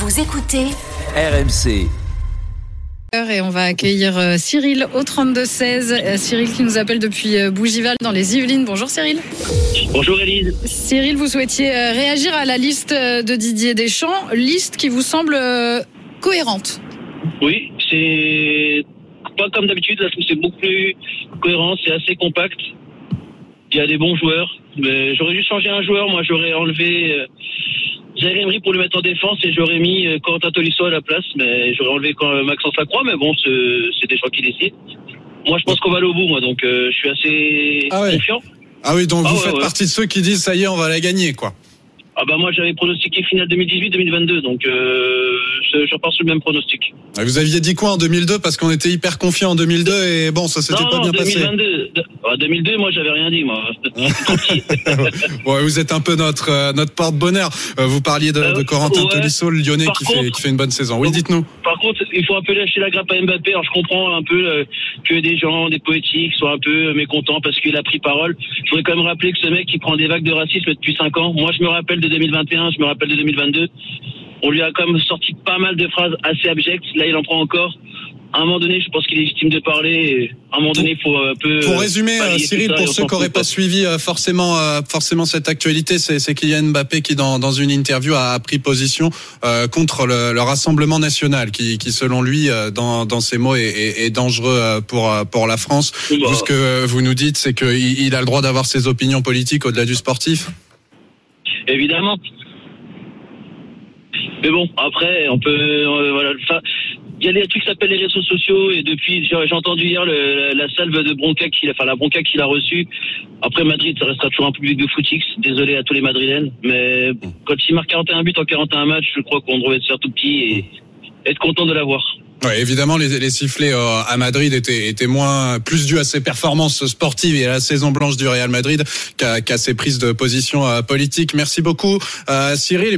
Vous écoutez RMC. Et on va accueillir Cyril au 32-16. Cyril qui nous appelle depuis Bougival dans les Yvelines. Bonjour Cyril. Bonjour Élise. Cyril, vous souhaitiez réagir à la liste de Didier Deschamps, liste qui vous semble cohérente. Oui, c'est pas comme d'habitude, là je trouve que c'est beaucoup plus cohérent, c'est assez compact. Il y a des bons joueurs, mais j'aurais juste changé un joueur, moi j'aurais enlevé Zaïre Emery pour le mettre en défense et j'aurais mis Corentin Tolisso à la place, mais j'aurais enlevé Maxence Lacroix, mais bon, c'est des gens qui décident. Moi je pense qu'on va aller au bout, moi, donc je suis assez confiant. Ah oui, donc vous faites partie de ceux qui disent ça y est, on va la gagner, quoi. Ah bah moi j'avais pronostiqué finale 2018-2022, donc je repars sur le même pronostic. Vous aviez dit quoi en 2002 parce qu'on était hyper confiants en 2002 et bon, ça s'était pas bien passé. 2022, moi j'avais rien dit, moi. Ouais, vous êtes un peu notre porte-bonheur. Vous parliez de Corentin Tolisso, le Lyonnais qui fait une bonne saison. Oui, dites-nous. Par contre, il faut un peu lâcher la grappe à Mbappé. Alors je comprends un peu que des gens, des poétiques soient un peu mécontents parce qu'il a pris parole. Je voudrais quand même rappeler que ce mec qui prend des vagues de racisme depuis 5 ans. Moi je me rappelle de 2021, je me rappelle de 2022. On lui a quand même sorti pas mal de phrases assez abjectes. Là, il en prend encore. À un moment donné, je pense qu'il est légitime de parler. Et à un moment donné, il faut un peu... Pour résumer, Cyril, pour ceux qui n'auraient pas suivi forcément cette actualité, c'est Kylian Mbappé qui, dans une interview, a pris position contre le Rassemblement national, qui selon lui, dans ses mots, est dangereux pour la France. Bah. Ce que vous nous dites, c'est qu'il a le droit d'avoir ses opinions politiques au-delà du sportif. Évidemment. Mais bon, après, on peut... voilà. Il y a des trucs qui s'appellent les réseaux sociaux et depuis, j'ai entendu hier la salve de bronca la bronca qu'il a reçue. Après Madrid, ça restera toujours un public de footix. Désolé à tous les Madrilènes, mais quand il marque 41 buts en 41 matchs, je crois qu'on devrait se faire tout petit et être content de l'avoir. Ouais, évidemment, les sifflets à Madrid étaient plus dus à ses performances sportives et à la saison blanche du Real Madrid qu'à ses prises de position politiques. Merci beaucoup, Cyril.